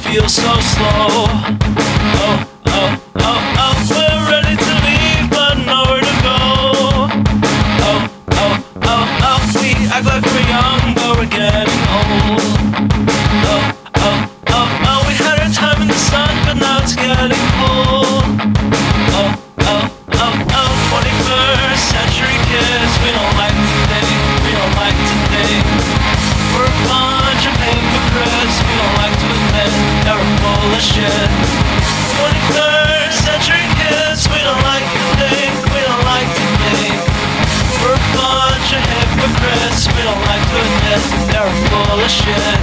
feel so slow. Oh, oh, oh, oh, we're ready to leave, but nowhere to go. Oh, oh, oh, oh, we act like we're young, but we're getting old. Oh, oh, oh, oh, we had our time in the sun, but now it's getting cold. Oh, oh, oh, oh, 21st century kids, we don't like today, we don't like today. We're a bunch of hypocrites, we don't like to admit that we're full of shit. 21st century kids, we don't like today, we don't like today. We're a bunch of hypocrites, we don't like to admit that we're full of shit.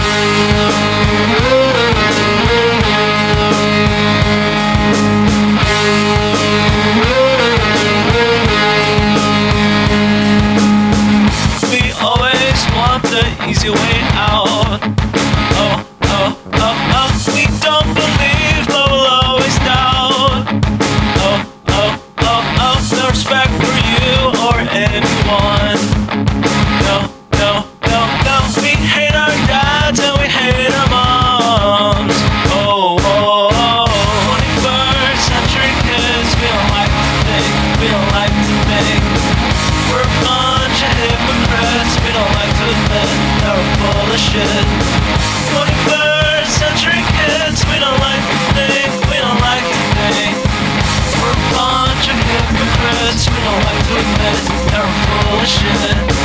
We always want the easy way out. Oh, oh, oh, oh, we don't believe, but we'll always doubt. Oh, oh, oh, oh, no respect for you or anyone. No, no, no, no, we hate our dads and we hate our moms. Oh, oh, oh, 21st century kids, we don't like to think, we don't like to think. We're a bunch of hypocrites, we don't like to admit that we're full of shit. 21st century kids, we don't like to think, we don't like to think. We're a bunch of hypocrites, we don't like to admit that we're full of shit.